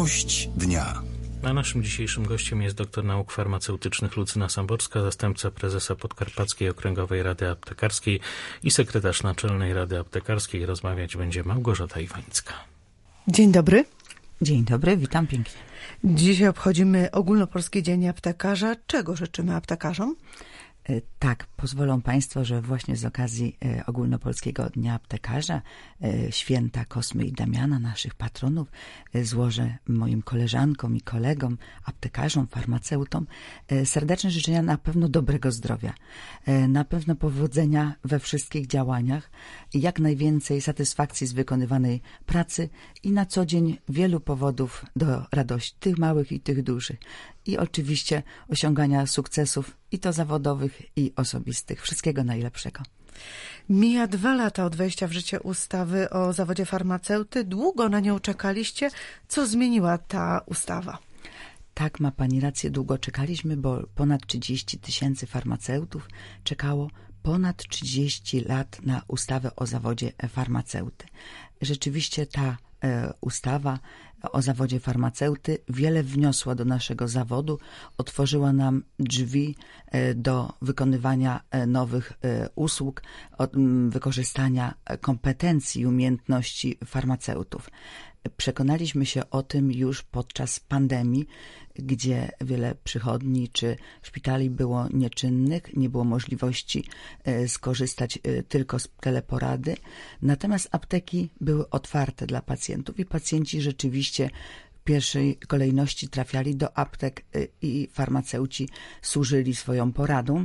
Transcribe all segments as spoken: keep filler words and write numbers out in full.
Wiadomość dnia. A naszym dzisiejszym gościem jest doktor nauk farmaceutycznych Lucyna Samborska, zastępca prezesa Podkarpackiej Okręgowej Rady Aptekarskiej i sekretarz Naczelnej Rady Aptekarskiej. Rozmawiać będzie Małgorzata Iwanicka. Dzień dobry. Dzień dobry, witam pięknie. Dzisiaj obchodzimy Ogólnopolski Dzień Aptekarza. Czego życzymy aptekarzom? Tak, pozwolą Państwo, że właśnie z okazji Ogólnopolskiego Dnia Aptekarza, święta Kosmy i Damiana, naszych patronów, złożę moim koleżankom i kolegom, aptekarzom, farmaceutom serdeczne życzenia na pewno dobrego zdrowia, na pewno powodzenia we wszystkich działaniach, jak najwięcej satysfakcji z wykonywanej pracy i na co dzień wielu powodów do radości, tych małych i tych dużych. I oczywiście osiągania sukcesów i to zawodowych, i osobistych. Wszystkiego najlepszego. Mija dwa lata od wejścia w życie ustawy o zawodzie farmaceuty. Długo na nią czekaliście. Co zmieniła ta ustawa? Tak, ma Pani rację, długo czekaliśmy, bo ponad trzydzieści tysięcy farmaceutów czekało ponad trzydzieści lat na ustawę o zawodzie farmaceuty. Rzeczywiście ta e, ustawa o zawodzie farmaceuty wiele wniosła do naszego zawodu, otworzyła nam drzwi do wykonywania nowych usług, wykorzystania kompetencji i umiejętności farmaceutów. Przekonaliśmy się o tym już podczas pandemii, gdzie wiele przychodni czy szpitali było nieczynnych, nie było możliwości skorzystać tylko z teleporady, natomiast apteki były otwarte dla pacjentów i pacjenci rzeczywiście w pierwszej kolejności trafiali do aptek i farmaceuci służyli swoją poradą.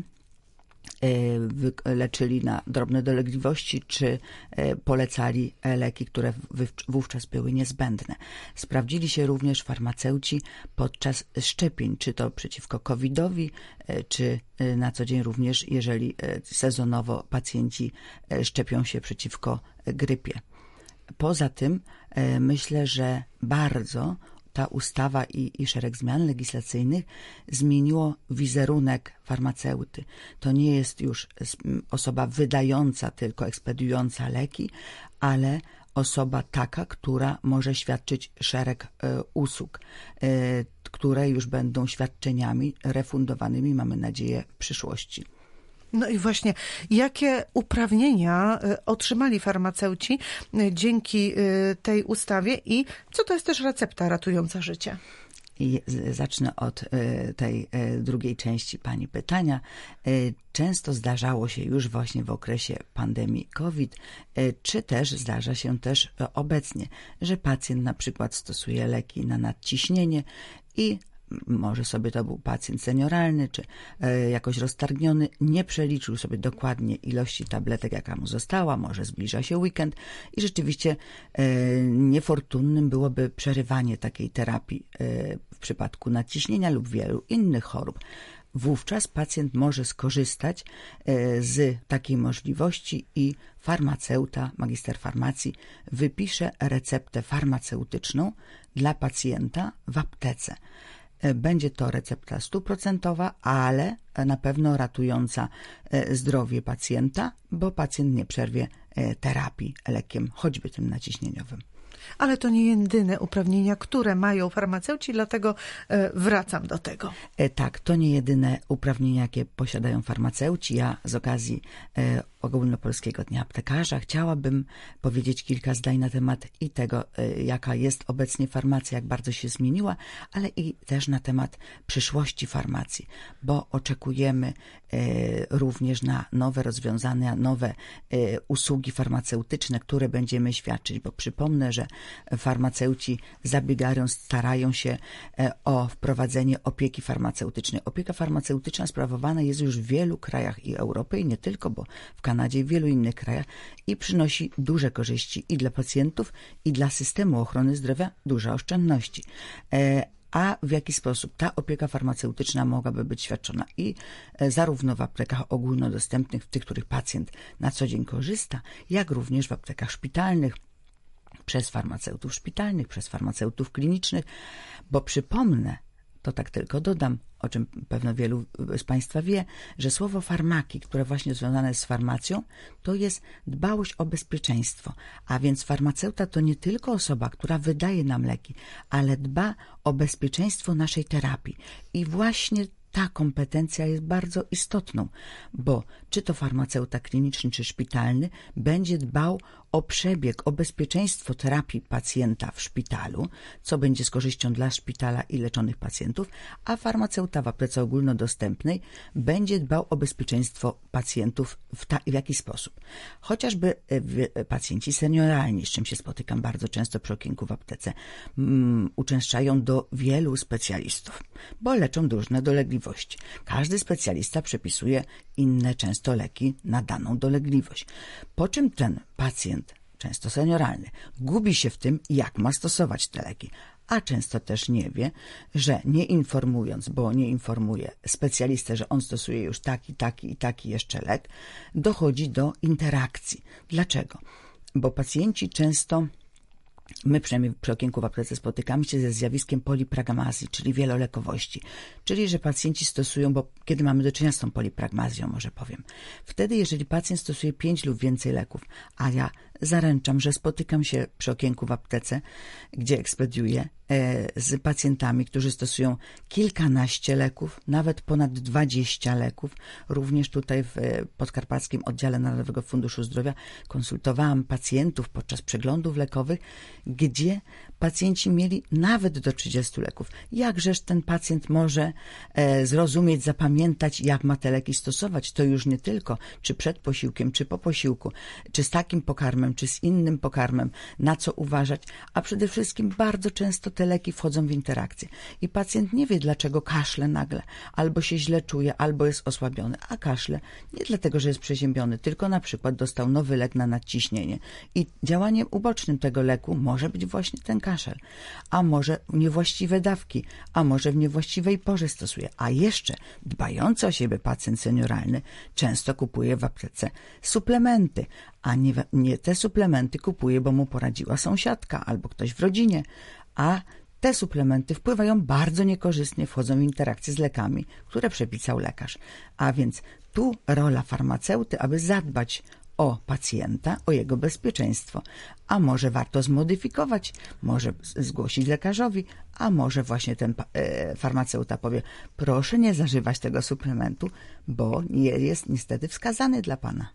Leczyli na drobne dolegliwości, czy polecali leki, które wówczas były niezbędne. Sprawdzili się również farmaceuci podczas szczepień, czy to przeciwko kowidowi, czy na co dzień również, jeżeli sezonowo pacjenci szczepią się przeciwko grypie. Poza tym myślę, że bardzo ta ustawa i, i szereg zmian legislacyjnych zmieniło wizerunek farmaceuty. To nie jest już osoba wydająca, tylko ekspediująca leki, ale osoba taka, która może świadczyć szereg e, usług, e, które już będą świadczeniami refundowanymi, mamy nadzieję, w przyszłości. No i właśnie, jakie uprawnienia otrzymali farmaceuci dzięki tej ustawie i co to jest też recepta ratująca życie? I zacznę od tej drugiej części Pani pytania. Często zdarzało się już właśnie w okresie pandemii COVID, czy też zdarza się też obecnie, że pacjent na przykład stosuje leki na nadciśnienie i może sobie to był pacjent senioralny, czy e, jakoś roztargniony, nie przeliczył sobie dokładnie ilości tabletek, jaka mu została, może zbliża się weekend i rzeczywiście e, niefortunnym byłoby przerywanie takiej terapii e, w przypadku nadciśnienia lub wielu innych chorób. Wówczas pacjent może skorzystać e, z takiej możliwości i farmaceuta, magister farmacji wypisze receptę farmaceutyczną dla pacjenta w aptece. Będzie to recepta stuprocentowa, ale na pewno ratująca zdrowie pacjenta, bo pacjent nie przerwie terapii lekiem, choćby tym naciśnieniowym. Ale to nie jedyne uprawnienia, które mają farmaceuci, dlatego wracam do tego. Tak, to nie jedyne uprawnienia, jakie posiadają farmaceuci. Ja z okazji Ogólnopolskiego Dnia Aptekarza chciałabym powiedzieć kilka zdań na temat i tego, jaka jest obecnie farmacja, jak bardzo się zmieniła, ale i też na temat przyszłości farmacji, bo oczekujemy również na nowe rozwiązania, nowe usługi farmaceutyczne, które będziemy świadczyć, bo przypomnę, że farmaceuci zabiegają, starają się o wprowadzenie opieki farmaceutycznej. Opieka farmaceutyczna sprawowana jest już w wielu krajach i Europy, i nie tylko, bo w Kanadzie i w wielu innych krajach i przynosi duże korzyści i dla pacjentów, i dla systemu ochrony zdrowia duże oszczędności. A w jaki sposób ta opieka farmaceutyczna mogłaby być świadczona i zarówno w aptekach ogólnodostępnych, w tych, których pacjent na co dzień korzysta, jak również w aptekach szpitalnych, przez farmaceutów szpitalnych, przez farmaceutów klinicznych, bo przypomnę, to tak tylko dodam, o czym pewno wielu z Państwa wie, że słowo farmaki, które właśnie związane jest z farmacją, to jest dbałość o bezpieczeństwo. A więc farmaceuta to nie tylko osoba, która wydaje nam leki, ale dba o bezpieczeństwo naszej terapii. I właśnie ta kompetencja jest bardzo istotną, bo czy to farmaceuta kliniczny, czy szpitalny będzie dbał o przebieg, o bezpieczeństwo terapii pacjenta w szpitalu, co będzie z korzyścią dla szpitala i leczonych pacjentów, a farmaceuta w aptece ogólnodostępnej będzie dbał o bezpieczeństwo pacjentów w, ta, w jaki sposób. Chociażby pacjenci senioralni, z czym się spotykam bardzo często przy okienku w aptece, um, uczęszczają do wielu specjalistów, bo leczą różne dolegliwości. Każdy specjalista przepisuje inne często leki na daną dolegliwość. Po czym ten pacjent, często senioralny, gubi się w tym, jak ma stosować te leki, a często też nie wie, że nie informując, bo nie informuje specjalistę, że on stosuje już taki, taki i taki jeszcze lek, dochodzi do interakcji. Dlaczego? Bo pacjenci często, my przynajmniej przy okienku w aptece spotykamy się ze zjawiskiem polipragmazji, czyli wielolekowości. Czyli, że pacjenci stosują, bo kiedy mamy do czynienia z tą polipragmazją, może powiem, wtedy jeżeli pacjent stosuje pięć lub więcej leków, a ja zaręczam, że spotykam się przy okienku w aptece, gdzie ekspediuję, e, z pacjentami, którzy stosują kilkanaście leków, nawet ponad dwadzieścia leków. Również tutaj w e, Podkarpackim Oddziale Narodowego Funduszu Zdrowia konsultowałam pacjentów podczas przeglądów lekowych, gdzie pacjenci mieli nawet do trzydziestu leków. Jakżeż ten pacjent może e, zrozumieć, zapamiętać, jak ma te leki stosować? To już nie tylko, czy przed posiłkiem, czy po posiłku, czy z takim pokarmem, czy z innym pokarmem, na co uważać, a przede wszystkim bardzo często te leki wchodzą w interakcję i pacjent nie wie, dlaczego kaszle nagle, albo się źle czuje, albo jest osłabiony, a kaszle nie dlatego, że jest przeziębiony, tylko na przykład dostał nowy lek na nadciśnienie i działaniem ubocznym tego leku może być właśnie ten kaszel, a może niewłaściwe dawki, a może w niewłaściwej porze stosuje, a jeszcze dbający o siebie pacjent senioralny często kupuje w aptece suplementy, a nie, nie te suplementy kupuje, bo mu poradziła sąsiadka albo ktoś w rodzinie, a te suplementy wpływają bardzo niekorzystnie, wchodzą w interakcję z lekami, które przepisał lekarz. A więc tu rola farmaceuty, aby zadbać o pacjenta, o jego bezpieczeństwo. A może warto zmodyfikować, może zgłosić lekarzowi, a może właśnie ten e, farmaceuta powie, proszę nie zażywać tego suplementu, bo nie jest niestety wskazany dla pana.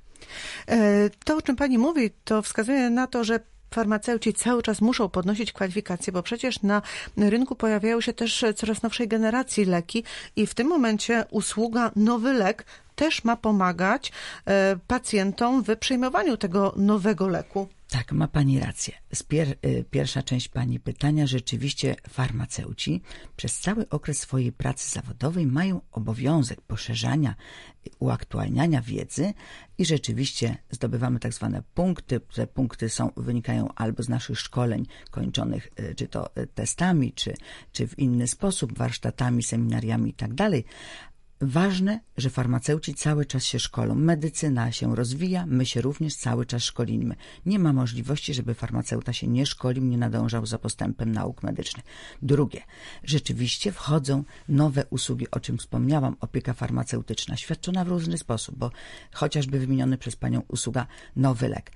To, o czym pani mówi, to wskazuje na to, że farmaceuci cały czas muszą podnosić kwalifikacje, bo przecież na rynku pojawiają się też coraz nowszej generacji leki i w tym momencie usługa nowy lek też ma pomagać pacjentom w przyjmowaniu tego nowego leku. Tak, ma pani rację. Spier- pierwsza część pani pytania. Rzeczywiście farmaceuci przez cały okres swojej pracy zawodowej mają obowiązek poszerzania, uaktualniania wiedzy i rzeczywiście zdobywamy tak zwane punkty. Te punkty są, wynikają albo z naszych szkoleń kończonych czy to testami, czy, czy w inny sposób, warsztatami, seminariami i tak dalej. Ważne, że farmaceuci cały czas się szkolą. Medycyna się rozwija, my się również cały czas szkolimy. Nie ma możliwości, żeby farmaceuta się nie szkolił, nie nadążał za postępem nauk medycznych. Drugie, rzeczywiście wchodzą nowe usługi, o czym wspomniałam, opieka farmaceutyczna, świadczona w różny sposób, bo chociażby wymieniony przez panią usługa nowy lek.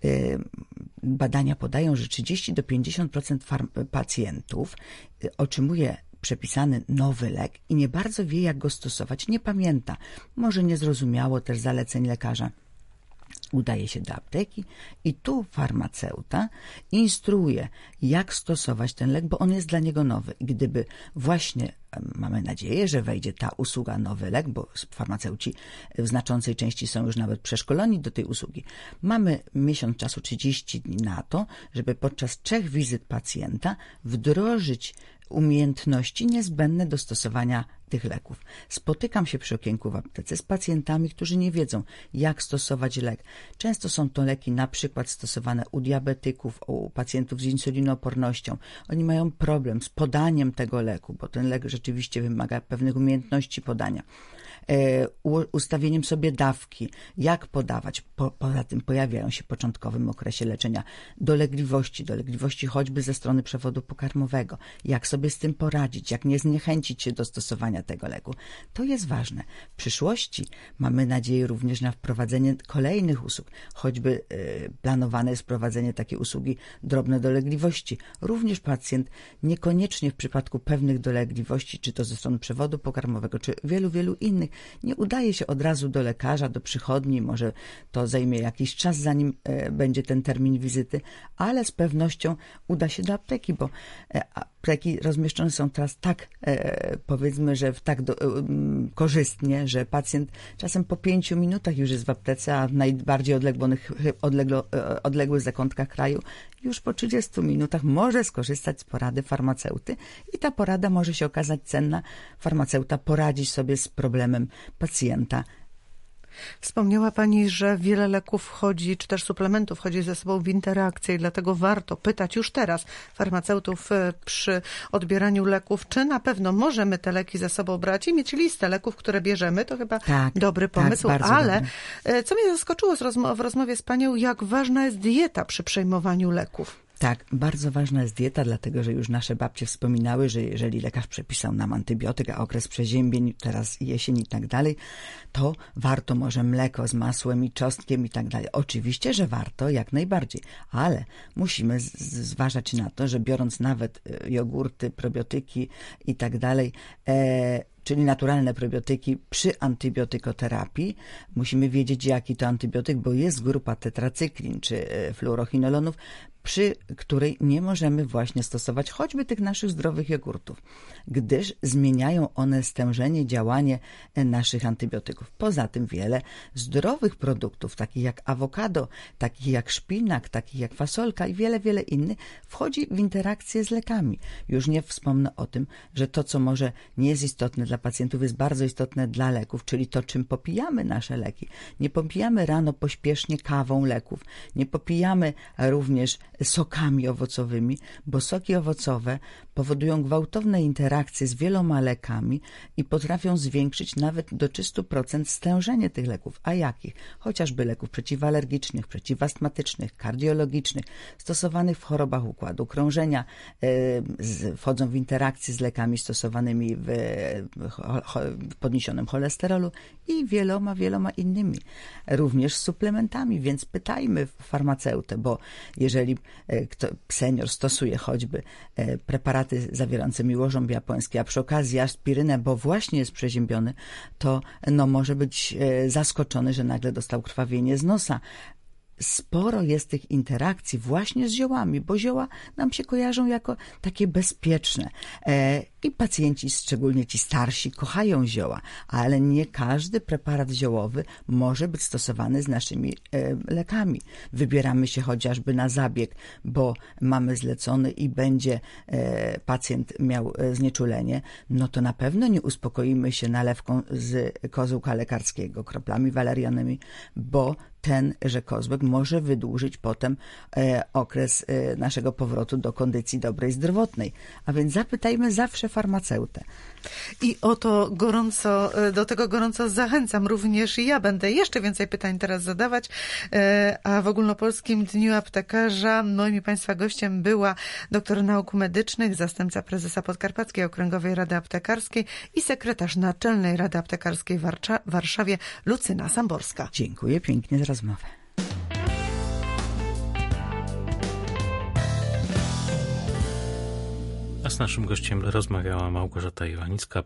Badania podają, że trzydzieści do pięćdziesięciu procent pacjentów otrzymuje przepisany nowy lek i nie bardzo wie, jak go stosować, nie pamięta. Może nie zrozumiało też zaleceń lekarza. Udaje się do apteki i tu farmaceuta instruuje, jak stosować ten lek, bo on jest dla niego nowy. I gdyby właśnie, mamy nadzieję, że wejdzie ta usługa nowy lek, bo farmaceuci w znaczącej części są już nawet przeszkoleni do tej usługi. Mamy miesiąc czasu, trzydzieści dni na to, żeby podczas trzech wizyt pacjenta wdrożyć umiejętności niezbędne do stosowania tych leków. Spotykam się przy okienku w aptece z pacjentami, którzy nie wiedzą, jak stosować lek. Często są to leki na przykład stosowane u diabetyków, u pacjentów z insulinoopornością. Oni mają problem z podaniem tego leku, bo ten lek rzeczywiście wymaga pewnych umiejętności podania. ustawieniem sobie dawki, jak podawać. Po, poza tym pojawiają się w początkowym okresie leczenia dolegliwości, dolegliwości choćby ze strony przewodu pokarmowego. Jak sobie z tym poradzić, jak nie zniechęcić się do stosowania tego leku. To jest ważne. W przyszłości mamy nadzieję również na wprowadzenie kolejnych usług, choćby y, planowane jest wprowadzenie takiej usługi drobne dolegliwości. Również pacjent niekoniecznie w przypadku pewnych dolegliwości, czy to ze strony przewodu pokarmowego, czy wielu, wielu innych, nie udaje się od razu do lekarza, do przychodni, może to zajmie jakiś czas, zanim y, będzie ten termin wizyty, ale z pewnością uda się do apteki, bo y, apteki rozmieszczone są teraz tak, y, powiedzmy, że w tak do, y, korzystnie, że pacjent czasem po pięciu minutach już jest w aptece, a w najbardziej odległych, odległo, odległych zakątkach kraju już po trzydziestu minutach może skorzystać z porady farmaceuty i ta porada może się okazać cenna. Farmaceuta poradzi sobie z problemem pacjenta. Wspomniała Pani, że wiele leków wchodzi, czy też suplementów wchodzi ze sobą w interakcję i dlatego warto pytać już teraz farmaceutów przy odbieraniu leków, czy na pewno możemy te leki ze sobą brać i mieć listę leków, które bierzemy. To chyba tak, dobry pomysł, tak, ale dobry. Co mnie zaskoczyło z rozmo- w rozmowie z Panią, jak ważna jest dieta przy przejmowaniu leków. Tak, bardzo ważna jest dieta, dlatego że już nasze babcie wspominały, że jeżeli lekarz przepisał nam antybiotyk, a okres przeziębień, teraz jesień i tak dalej, to warto może mleko z masłem i czosnkiem i tak dalej. Oczywiście, że warto, jak najbardziej, ale musimy z- zważać na to, że biorąc nawet jogurty, probiotyki i tak dalej, e, czyli naturalne probiotyki przy antybiotykoterapii. Musimy wiedzieć, jaki to antybiotyk, bo jest grupa tetracyklin czy fluorochinolonów, przy której nie możemy właśnie stosować choćby tych naszych zdrowych jogurtów, gdyż zmieniają one stężenie, działanie naszych antybiotyków. Poza tym wiele zdrowych produktów, takich jak awokado, takich jak szpinak, takich jak fasolka i wiele, wiele innych, wchodzi w interakcję z lekami. Już nie wspomnę o tym, że to, co może nie jest istotne dla pacjentów, jest bardzo istotne dla leków, czyli to, czym popijamy nasze leki. Nie popijamy rano pośpiesznie kawą leków, nie popijamy również sokami owocowymi, bo soki owocowe powodują gwałtowne interakcje z wieloma lekami i potrafią zwiększyć nawet do trzysta procent stężenie tych leków. A jakich? Chociażby leków przeciwalergicznych, przeciwastmatycznych, kardiologicznych, stosowanych w chorobach układu krążenia, yy, z, wchodzą w interakcję z lekami stosowanymi w, w podniesionym cholesterolu i wieloma, wieloma innymi. Również z suplementami, więc pytajmy farmaceutę, bo jeżeli kto, senior stosuje choćby preparaty zawierające miłożąb japoński, a przy okazji aspirynę, bo właśnie jest przeziębiony, to no, może być zaskoczony, że nagle dostał krwawienie z nosa. Sporo jest tych interakcji właśnie z ziołami, bo zioła nam się kojarzą jako takie bezpieczne. E, I pacjenci, szczególnie ci starsi, kochają zioła, ale nie każdy preparat ziołowy może być stosowany z naszymi e, lekami. Wybieramy się chociażby na zabieg, bo mamy zlecony i będzie e, pacjent miał e, znieczulenie, no to na pewno nie uspokoimy się nalewką z kozłka lekarskiego, kroplami walerianowymi, bo tenże kozłek może wydłużyć potem e, okres e, naszego powrotu do kondycji dobrej zdrowotnej. A więc zapytajmy zawsze farmaceutę. I o to gorąco, do tego gorąco zachęcam. Również ja będę jeszcze więcej pytań teraz zadawać. A w Ogólnopolskim Dniu Aptekarza moim i Państwa gościem była doktor nauk medycznych, zastępca prezesa Podkarpackiej Okręgowej Rady Aptekarskiej i sekretarz Naczelnej Rady Aptekarskiej w Warsza- Warszawie Lucyna Samborska. Dziękuję pięknie za rozmowę. A z naszym gościem rozmawiała Małgorzata Iwanicka,